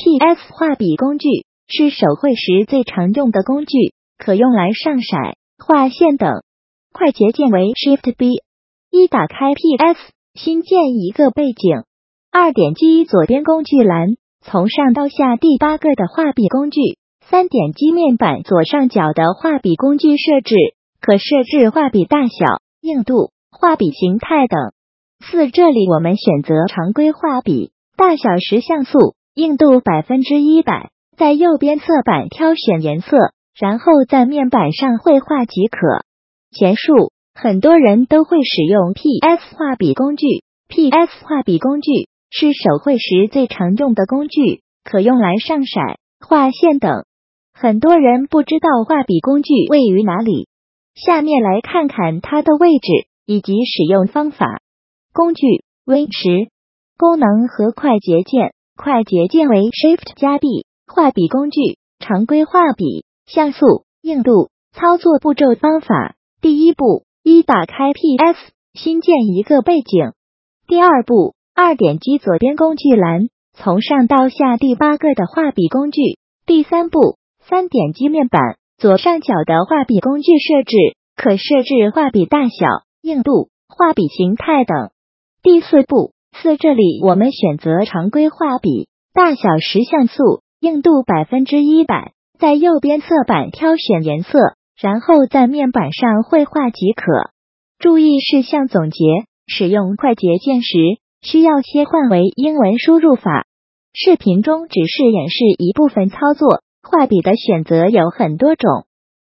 PS 画笔工具，是手绘时最常用的工具，可用来上色、画线等。快捷键为 Shift B。一打开 PS， 新建一个背景。二点击左边工具栏，从上到下第8个的画笔工具。三点击面板左上角的画笔工具设置，可设置画笔大小、硬度、画笔形态等。4这里我们选择常规画笔，大小10像素，硬度100%，在右边色板挑选颜色，然后在面板上绘画即可。前述很多人都会使用 PS 画笔工具。PS 画笔工具是手绘时最常用的工具，可用来上色、画线等。很多人不知道画笔工具位于哪里，下面来看看它的位置以及使用方法。工具 Win10 功能和快捷键。快捷键为 Shift 加 B。画笔工具常规画笔，像素、硬度。操作步骤方法：第一步，打开 PS， 新建一个背景。第二步，点击左边工具栏，从上到下第8个的画笔工具。第三步，点击面板左上角的画笔工具设置，可设置画笔大小、硬度、画笔形态等。第四步，这里我们选择常规画笔，大小10像素，硬度100%，在右边色板挑选颜色，然后在面板上绘画即可。注意事项总结：使用快捷键时，需要切换为英文输入法。视频中只是演示一部分操作，画笔的选择有很多种，